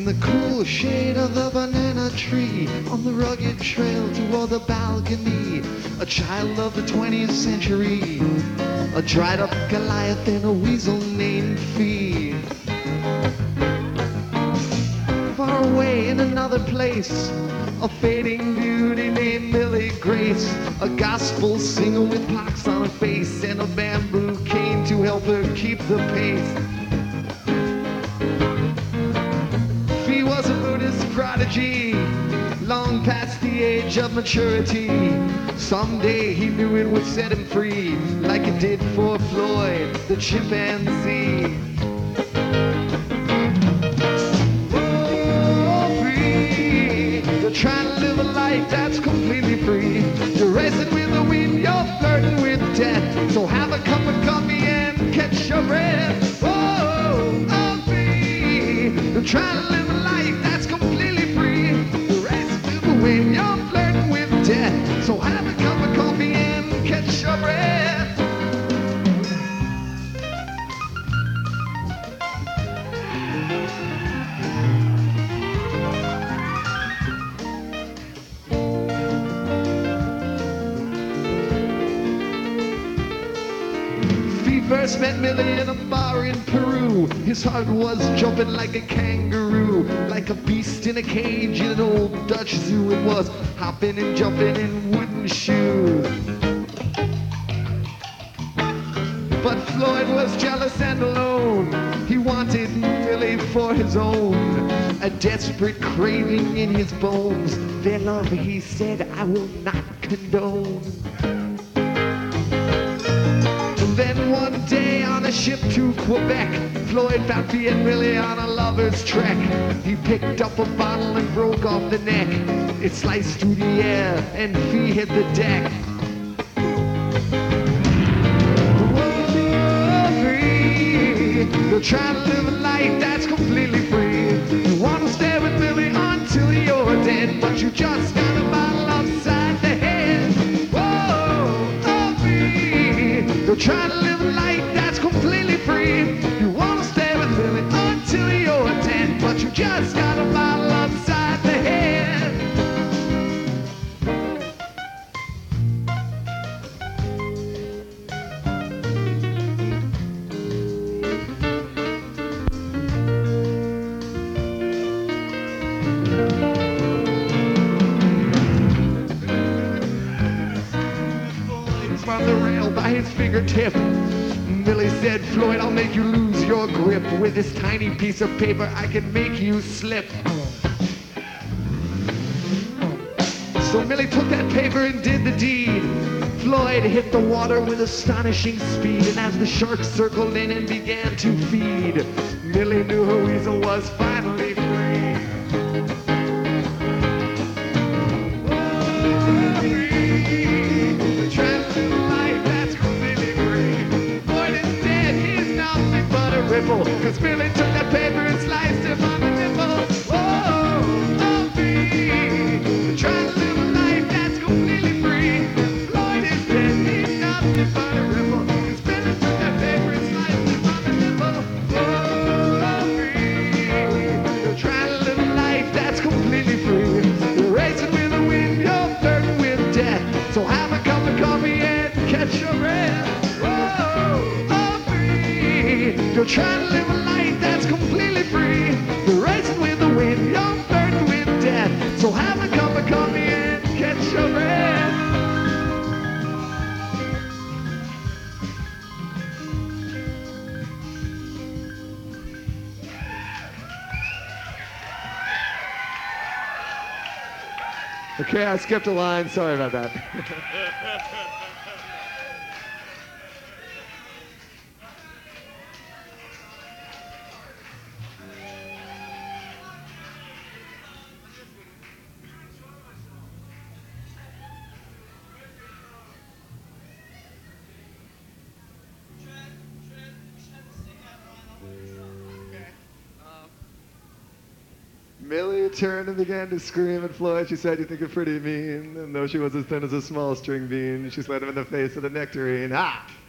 In the cool shade of the banana tree, on the rugged trail toward the balcony, a child of the 20th century, a dried up Goliath and a weasel named Fee. Far away in another place, a fading beauty named Millie Grace, a gospel singer with pox on her face and a bamboo cane to help her keep the pace. Fee was a Buddhist prodigy, long past the age of maturity. Someday he knew it would set him free, like it did for Floyd, the chimpanzee. Trying to live a life that's completely free. You're racing with the wind, you're flirting with death. So have a cup of coffee and catch your breath. Oh, oh, free. You're trying to live a life that's completely free. You're racing with the wind, you're flirting with death. So have a cup of coffee and catch your breath. First met Millie in a bar in Peru. His heart was jumping like a kangaroo, like a beast in a cage in an old Dutch zoo. It was hopping and jumping in wooden shoes. But Floyd was jealous and alone. He wanted Millie for his own, a desperate craving in his bones. Their love, he said, I will not condone. Then one day on a ship to Quebec, Floyd found Fee and Millie on a lover's trek. He picked up a bottle and broke off the neck. It sliced through the air and Fee hit the deck. You're trying to live a life that's completely free. You want to stay with Millie until you're dead, but you just got a bottle upside the head. You're trying to live a life that's completely free. You want to stay with Millie until you're dead, but you just got a bottle upside the head. From the rail by his fingertip, Millie said, Floyd, I'll make you lose your grip. With this tiny piece of paper I can make you slip. So Millie took that paper and did the deed. Floyd hit the water with astonishing speed, and as the sharks circled in and began to feed, Millie knew her weasel was finally free. Cause Millie took that paper and sliced him on the nipple. Whoa, oh, Fee, trying to live a life that's completely free. Floyd is dead, he's nothing but a ripple. Cause Millie took that paper and sliced him on the nipple. Whoa, oh, Fee, you're trying to live a life that's completely free. You're racing with the wind, you're flirting with death. So have a cup of coffee and catch your breath. You're trying to live a life that's completely free. You're racing with the wind, you're flirting with death. So have a cup of coffee and catch your breath. Okay, I skipped a line. Sorry about that. Millie turned and began to scream at Floyd. She said, "You think you're pretty mean." And though she was as thin as a small string bean, she slapped him in the face with a nectarine. Ha!